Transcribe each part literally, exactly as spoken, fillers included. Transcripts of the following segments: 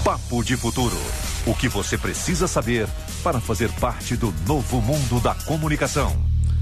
Papo de Futuro. O que você precisa saber para fazer parte do novo mundo da comunicação.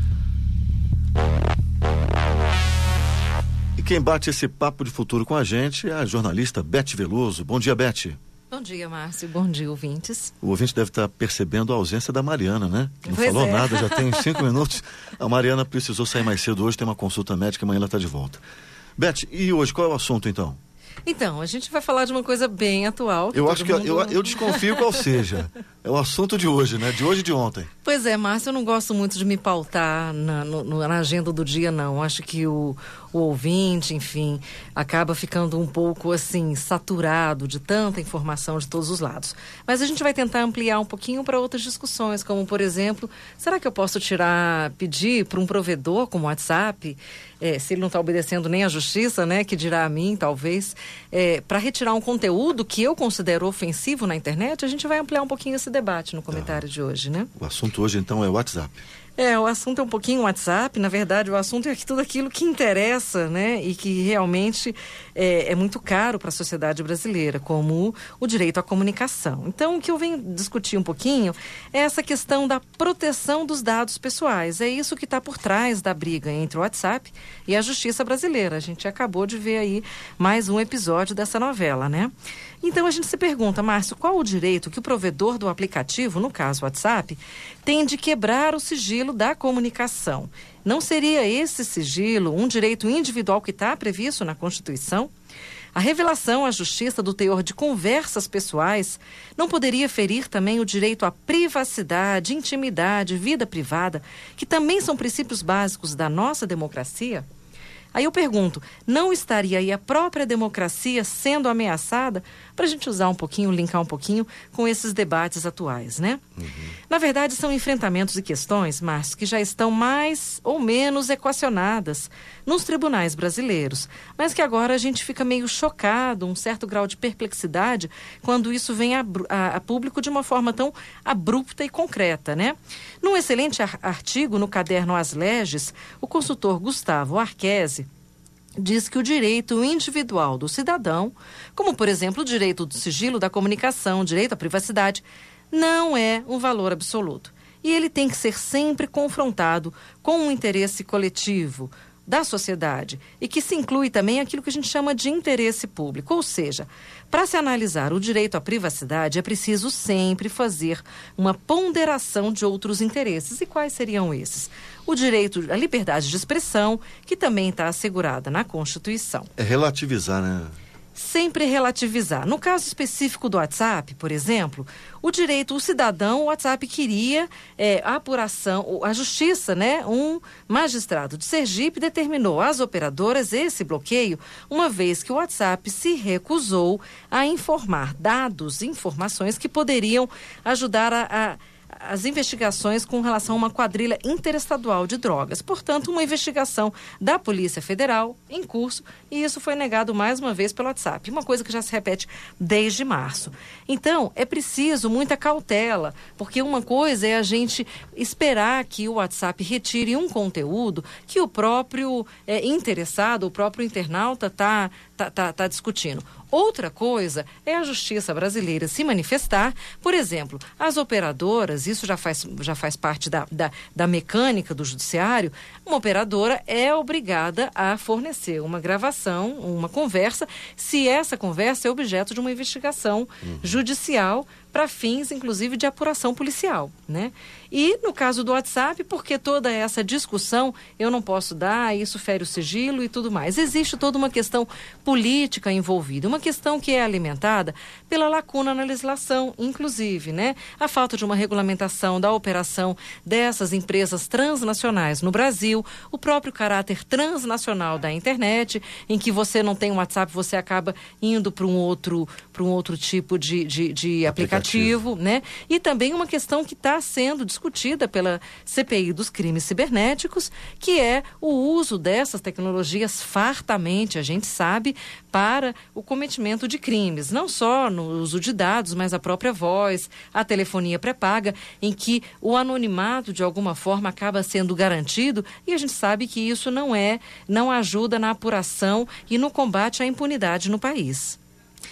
E quem bate esse Papo de Futuro com a gente é a jornalista Beth Veloso. Bom dia, Beth. Bom dia, Márcio. Bom dia, ouvintes. O ouvinte deve estar percebendo a ausência da Mariana, né? Não pois falou é. nada, já tem cinco minutos. A Mariana precisou sair mais cedo hoje, tem uma consulta médica, amanhã ela está de volta. Beth, e hoje qual é o assunto então? Então, a gente vai falar de uma coisa bem atual. Eu acho que mundo... eu, eu desconfio qual seja. É o assunto de hoje, né? De hoje e de ontem. Pois é, Márcio, eu não gosto muito de me pautar na, no, na agenda do dia, não. Acho que o, o ouvinte, enfim, acaba ficando um pouco, assim, saturado de tanta informação de todos os lados. Mas a gente vai tentar ampliar um pouquinho para outras discussões, como, por exemplo, será que eu posso tirar, pedir para um provedor como o WhatsApp, é, se ele não está obedecendo nem à justiça, né, que dirá a mim, talvez, é, para retirar um conteúdo que eu considero ofensivo na internet? A gente vai ampliar um pouquinho esse debate no comentário tá. de hoje, né? O assunto hoje, então, é o WhatsApp. É, o assunto é um pouquinho WhatsApp, na verdade o assunto é tudo aquilo que interessa, né, e que realmente é, é muito caro para a sociedade brasileira, como o, o direito à comunicação. Então, o que eu venho discutir um pouquinho é essa questão da proteção dos dados pessoais. É isso que está por trás da briga entre o WhatsApp e a justiça brasileira. A gente acabou de ver aí mais um episódio dessa novela, né? Então a gente se pergunta, Márcio, qual o direito que o provedor do aplicativo, no caso o WhatsApp, tem de quebrar o sigilo da comunicação? Não seria esse sigilo um direito individual que está previsto na Constituição? A revelação à justiça do teor de conversas pessoais não poderia ferir também o direito à privacidade, intimidade, vida privada, que também são princípios básicos da nossa democracia? Aí eu pergunto, não estaria aí a própria democracia sendo ameaçada? Para a gente usar um pouquinho, linkar um pouquinho com esses debates atuais, né? Uhum. Na verdade, são enfrentamentos e questões, Márcio, que já estão mais ou menos equacionadas nos tribunais brasileiros, mas que agora a gente fica meio chocado, um certo grau de perplexidade, quando isso vem a, a, a público de uma forma tão abrupta e concreta, né? Num excelente ar- artigo no caderno As Leges, o consultor Gustavo Arquesi diz que o direito individual do cidadão, como por exemplo o direito do sigilo da comunicação, o direito à privacidade, não é um valor absoluto. E ele tem que ser sempre confrontado com um interesse coletivo da sociedade e que se inclui também aquilo que a gente chama de interesse público. Ou seja, para se analisar o direito à privacidade é preciso sempre fazer uma ponderação de outros interesses. E quais seriam esses? O direito à liberdade de expressão, que também está assegurada na Constituição. É relativizar, né? Sempre relativizar. No caso específico do WhatsApp, por exemplo, o direito, o cidadão, o WhatsApp queria é, a apuração, a justiça, né? Um magistrado de Sergipe determinou às operadoras esse bloqueio, uma vez que o WhatsApp se recusou a informar dados, informações que poderiam ajudar a... a as investigações com relação a uma quadrilha interestadual de drogas. Portanto, uma investigação da Polícia Federal em curso, e isso foi negado mais uma vez pelo WhatsApp. Uma coisa que já se repete desde março. Então, é preciso muita cautela, porque uma coisa é a gente esperar que o WhatsApp retire um conteúdo que o próprio é, interessado, o próprio internauta está tá, tá, tá discutindo. Outra coisa é a justiça brasileira se manifestar. Por exemplo, as operadoras, isso já faz, já faz parte da, da, da mecânica do judiciário, uma operadora é obrigada a fornecer uma gravação, uma conversa, se essa conversa é objeto de uma investigação uhum. judicial para fins, inclusive, de apuração policial, né? E no caso do WhatsApp, porque toda essa discussão eu não posso dar, isso fere o sigilo e tudo mais. Existe toda uma questão política envolvida, uma questão que é alimentada pela lacuna na legislação, inclusive, né? A falta de uma regulamentação da operação dessas empresas transnacionais no Brasil, o próprio caráter transnacional da internet, em que você não tem um WhatsApp, você acaba indo para um outro, para um outro tipo de, de, de aplicativo. Aplicativo, né? E também uma questão que está sendo discutida pela C P I dos crimes cibernéticos, que é o uso dessas tecnologias fartamente, a gente sabe, para o cometimento de crimes, não só no uso de dados, mas a própria voz, a telefonia pré-paga, em que o anonimato de alguma forma acaba sendo garantido, e a gente sabe que isso não é, não ajuda na apuração e no combate à impunidade no país.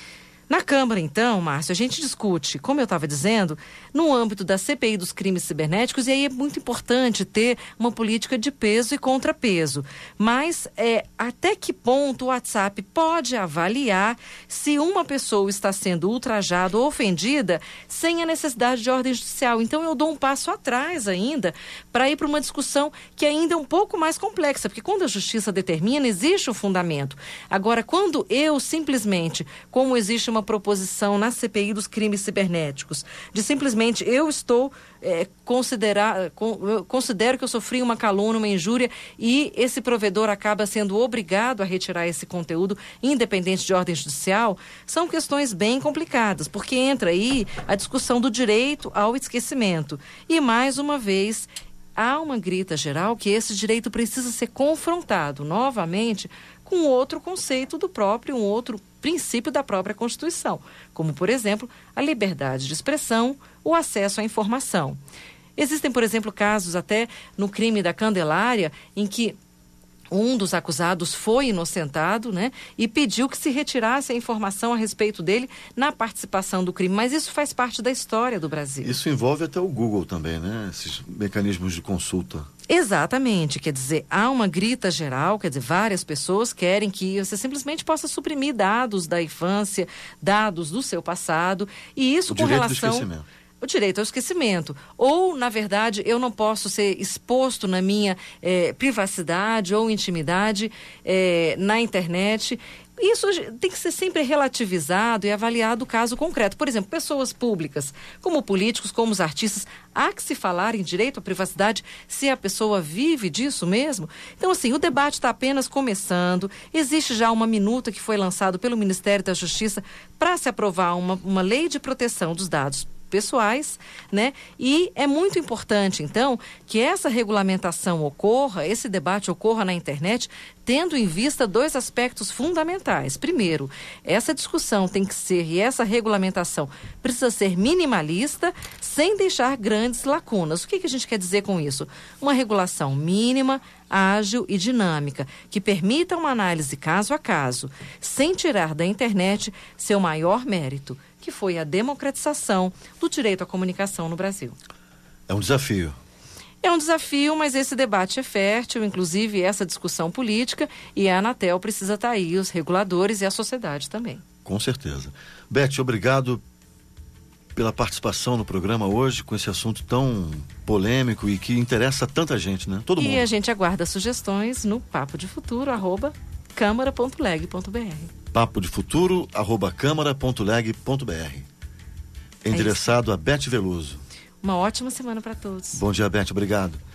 Na Câmara, então, Márcio, a gente discute, como eu estava dizendo, no âmbito da C P I dos crimes cibernéticos, e aí é muito importante ter uma política de peso e contrapeso. Mas é, até que ponto o WhatsApp pode avaliar se uma pessoa está sendo ultrajada ou ofendida sem a necessidade de ordem judicial? Então eu dou um passo atrás ainda para ir para uma discussão que ainda é um pouco mais complexa, porque quando a justiça determina, existe o fundamento. Agora, quando eu simplesmente, como existe uma uma proposição na C P I dos crimes cibernéticos, de simplesmente eu estou é, considerar, con, eu considero que eu sofri uma calúnia, uma injúria, e esse provedor acaba sendo obrigado a retirar esse conteúdo, independente de ordem judicial, são questões bem complicadas, porque entra aí a discussão do direito ao esquecimento. E, mais uma vez, há uma grita geral que esse direito precisa ser confrontado novamente com outro conceito do próprio, um outro princípio da própria Constituição, como, por exemplo, a liberdade de expressão, o acesso à informação. Existem, por exemplo, casos até no crime da Candelária, em que um dos acusados foi inocentado, né, e pediu que se retirasse a informação a respeito dele na participação do crime. Mas isso faz parte da história do Brasil. Isso envolve até o Google também, né? Esses mecanismos de consulta. Exatamente, quer dizer, há uma grita geral, quer dizer, várias pessoas querem que você simplesmente possa suprimir dados da infância, dados do seu passado, e isso o com direito relação... do esquecimento. O direito ao esquecimento. Ou, na verdade, eu não posso ser exposto na minha eh, privacidade ou intimidade eh, na internet. Isso tem que ser sempre relativizado e avaliado o caso concreto. Por exemplo, pessoas públicas, como políticos, como os artistas, há que se falar em direito à privacidade se a pessoa vive disso mesmo? Então, assim, o debate está apenas começando. Existe já uma minuta que foi lançada pelo Ministério da Justiça para se aprovar uma, uma lei de proteção dos dados pessoais, né? E é muito importante, então, que essa regulamentação ocorra, esse debate ocorra na internet, tendo em vista dois aspectos fundamentais. Primeiro, essa discussão tem que ser, e essa regulamentação precisa ser minimalista, sem deixar grandes lacunas. O que, que a gente quer dizer com isso? Uma regulação mínima, ágil e dinâmica, que permita uma análise caso a caso, sem tirar da internet seu maior mérito, que foi a democratização do direito à comunicação no Brasil. É um desafio. É um desafio, mas esse debate é fértil, inclusive essa discussão política, e a Anatel precisa estar aí, os reguladores e a sociedade também. Com certeza. Beth, obrigado pela participação no programa hoje, com esse assunto tão polêmico e que interessa tanta gente, né? Todo e mundo. E a gente aguarda sugestões no papo de futuro, arroba câmara ponto leg ponto br. papo de futuro, arroba câmara ponto leg ponto br. Endereçado é a Beth Veloso. Uma ótima semana para todos. Bom dia, Beth. Obrigado.